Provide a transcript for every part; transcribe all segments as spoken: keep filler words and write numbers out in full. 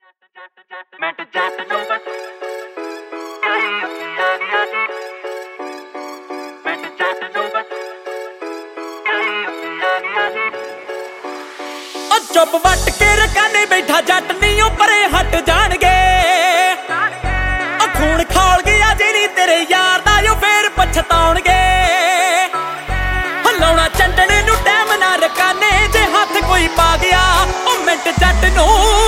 minute ਜੱਟ ਨੂੰ ਬਸ ਆਈ ਉੱਤੇ ਆ ਗਿਆ ਜੀ ਮਿੰਟ ਜੱਟ ਨੂੰ ਬਸ ਆਈ ਉੱਤੇ ਆ ਗਿਆ ਜੀ ਉਹ ਚੁੱਪ ਵੱਟ ਕੇ ਰਕਾਨੇ ਬੈਠਾ ਜੱਟ ਨਹੀਂ ਉਹ ਪਰੇ ਹਟ ਜਾਣਗੇ ਉਹ ਖੂਨ ਖੌਲ ਗਿਆ ਜਿਹੜੀ ਤੇਰੇ ਯਾਰ ਦਾ ਜੋ ਫੇਰ ਪਛਤਾਉਣਗੇ ਹਲਾਉਣਾ ਚੰਡਣੇ ਨੂੰ ਟਾਈਮ ਨਾ ਰਕਾਨੇ ਜੇ ਹੱਥ ਕੋਈ ਪਾ ਗਿਆ ਉਹ ਮਿੰਟ ਜੱਟ ਨੂੰ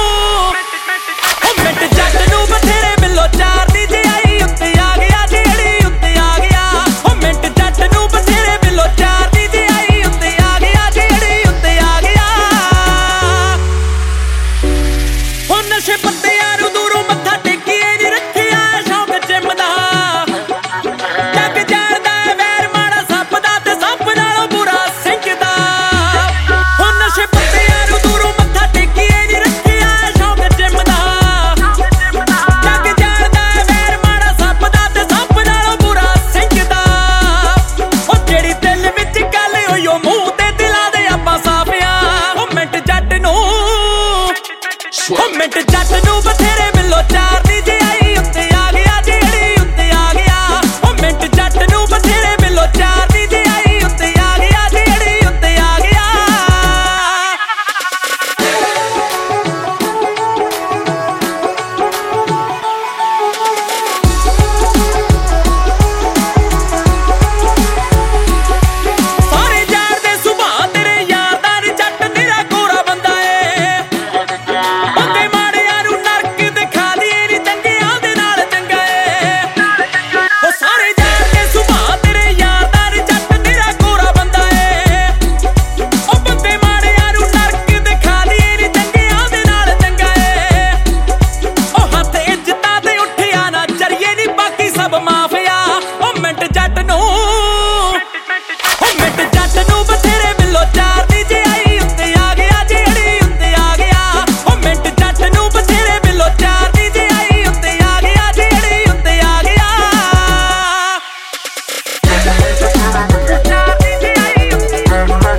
ਉਹ ਮਿੰਟ ਜੱਟ ਨੂੰ ਬਥੇਰੇ ਬਿੱਲੋ ਚਾਰ ਦੀ ਜੇ ਆਈ ਉੱਤੇ ਆ ਗਿਆ ਜਿਹੜੀ ਉੱਤੇ ਆ ਗਿਆ ਉਹ ਮਿੰਟ ਜੱਟ ਨੂੰ ਬਥੇਰੇ ਬਿੱਲੋ ਚਾਰ ਦੀ ਜੇ ਆਈ ਉੱਤੇ ਆ ਗਿਆ ਜਿਹੜੀ ਉੱਤੇ ਆ ਗਿਆ ਹੁਣ ਨਸ਼ੇ ਪੱਤਿਆਂ ਨੂੰ ਦੂਰੋਂ ਮੱਥਾ ਟੇਕੀਏ ਨੀ ਰੱਖਿਆ ਸ਼ੌਕ ਜਿੰਮ ਦਾ ਜੱਗ ਜਾਣਦਾ ਵੈਰ ਮਾੜਾ ਸੱਪ ਦਾ ਤੇ ਸੱਪ ਨਾਲੋਂ ਬੁਰਾ ਸਿੰਘ ਦਾ ਹੁਣ ਨਸ਼ੇ ਪੱਤਿਆਂ ਨੂੰ ਦੂਰੋਂ ਮੱਥਾ ਟੇਕੀਏ ਨੀ ਰੱਖਿਆ ਸ਼ੌਕ ਜਿੰਮ ਦਾ ਜੱਗ ਜਾਣਦਾ ਵੈਰ ਮਾੜਾ ਸੱਪ ਦਾ ਤੇ ਸੱਪ ਨਾਲੋਂ ਬੁਰਾ ਸਿੰਘ ਦਾ ਉਹ ਜਿਹੜੀ ਦਿਲ ਵਿੱਚ ਗੱਲ ਹੋਈ ਉਹ ਮੂੰਹ ਤੇ ਦਿਲਾਂ ਦੇ ਆਪਾਂ ਸਾਫਿਆਂ ਉਹ ਮਿੰਟ ਜੱਟ ਨੂੰ ਉਹ ਮਿੰਟ ਜੱਟ ਨੂੰ ਬਥੇਰੇ ਬਿੱਲੋ ਚਾਰ ਦੀ ਜੇ ਆਈ ਉੱਤੇ ਆ ਗਿਆ ਜਿਹੜੀ ਉੱਤੇ ਆ ਗਿਆ ਉਹ ਮਿੰਟ ਜੱਟ ਨੂੰ ਬਥੇਰੇ ਬਿੱਲੋ ਚਾਰ ਦੀ ਜੇ ਆਈ ਉੱਤੇ ਆ ਗਿਆ ਜਿਹੜੀ ਉੱਤੇ ਆ ਗਿਆ ਸਾਰੇ ਯਾਰ ਦੇ ਸੁਭਾਅ ਤੇਰੇ ਯਾਰ ਦਾ ਨੀ ਜੱਟ ਨਿਰਾ ਗੋਰਾ ਬੰਦਾ ਏ ਬੰਦੇ ਮਾੜਿਆਂ ਨੂੰ ਨਰਕ ਦਿਖਾ ਦੀਏ ਨੀ ਚੰਗਿਆਂ ਦੇ ਨਾਲ ਚੰਗਾ ਏ ਉਹ ਸਾਰੇ ਯਾਰ ਦੇ ਸੁਭਾਅ ਤੇਰੇ ਯਾਰ ਦਾ ਨੀ ਜੱਟ ਨਿਰਾ ਗੋਰਾ ਬੰਦਾ ਏ ਉਹ ਬੰਦੇ ਮਾੜਿਆਂ ਨੂੰ ਨਰਕ ਦਿਖਾ ਦੀਏ ਨੀ ਚੰਗਿਆਂ ਦੇ ਨਾਲ ਚੰਗਾ ਏ ਉਹ ਹੱਥ ਇੱਜ਼ਤਾਂ ਤੇ ਉੱਠਿਆ ਨਾ ਚਰੀਏ ਨੀ ਬਾਕੀ ਸਭ ਮਾਫੀਆ ਉਹ ਮਿੰਟ ਜੱਟ ਨੂੰ ਉਹ ਮਿੰਟ ਜੱਟ ਨੂੰ ਬਥੇਰੇ ਬਿੱਲੋ ਚਾਰ ਦੀ ਜੇ ਆਈ ਉੱਤੇ ਆ ਗਿਆ ਜਿਹੜੀ ਉੱਤੇ ਆ ਗਿਆ ਉਹ ਮਿੰਟ ਜੱਟ ਨੂੰ ਬਥੇਰੇ ਬਿੱਲੋ ਚਾਰ ਦੀ ਜੇ ਆਈ ਉੱਤੇ ਆ ਗਿਆ ਜਿਹੜੀ ਉੱਤੇ ਆ ਗਿਆ ਚਾਰ ਦੀ ਜੇ ਆਈ ਉੱਤੇ ਆ ਗਿਆ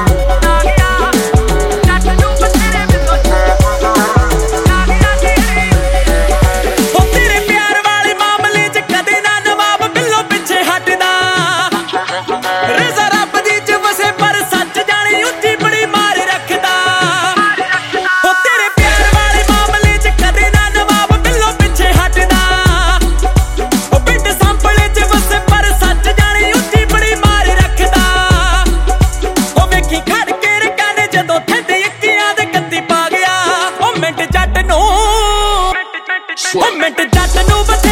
ਜੱਟ ਨੂੰ ਬਥੇਰੇ ਬਿੱਲੋ ਚਾਰ ਆ ਗਿਆ ਜਿਹੜੀ ਉਹ ਤੇਰੇ ਪਿਆਰ ਵਾਲੇ ਮਾਮਲੇ 'ਚ ਕਦੇ ਨਾ ਨਵਾਬ ਬਿੱਲੋ ਪਿੱਛੇ ਹਟਦਾ ਰਜ਼ਾ ਰੱਬ ਦੀ ਚ ਵਸੇ ਪਰ ਸੱਚ ਜਾਣੀ ਉੱਚੀ ਬੜੀ ਮਾਰ ਰੱਖਦਾ ਉਹ ਤੇਰੇ ਪਿਆਰ ਵਾਲੇ ਮਾਮਲੇ 'ਚ ਕਦੇ ਨਾ ਨਵਾਬ ਬਿੱਲੋ ਪਿੱਛੇ ਹਟਦਾ ਉਹ ਪਿੰਡ ਸੰਭਲੇ 'ਚ ਵਸੇ ਪਰ ਸੱਚ ਜਾਣੀ ਉੱਚੀ ਬੜੀ ਮਾਰ ਰੱਖਦਾ ਉਹ ਵੇਖੀ ਖੜ ਕੇ ਰਕਾਨੇ ਜਦੋਂ ਥੱਲੇ ਇੱਕੀਆਂ ਦੇ ਕੱਤੀ ਪਾ ਗਿਆ ਉਹ ਮਿੰਟ ਜੱਟ ਨੂੰ ਉਹ ਮਿੰਟ ਜੱਟ ਨੂੰ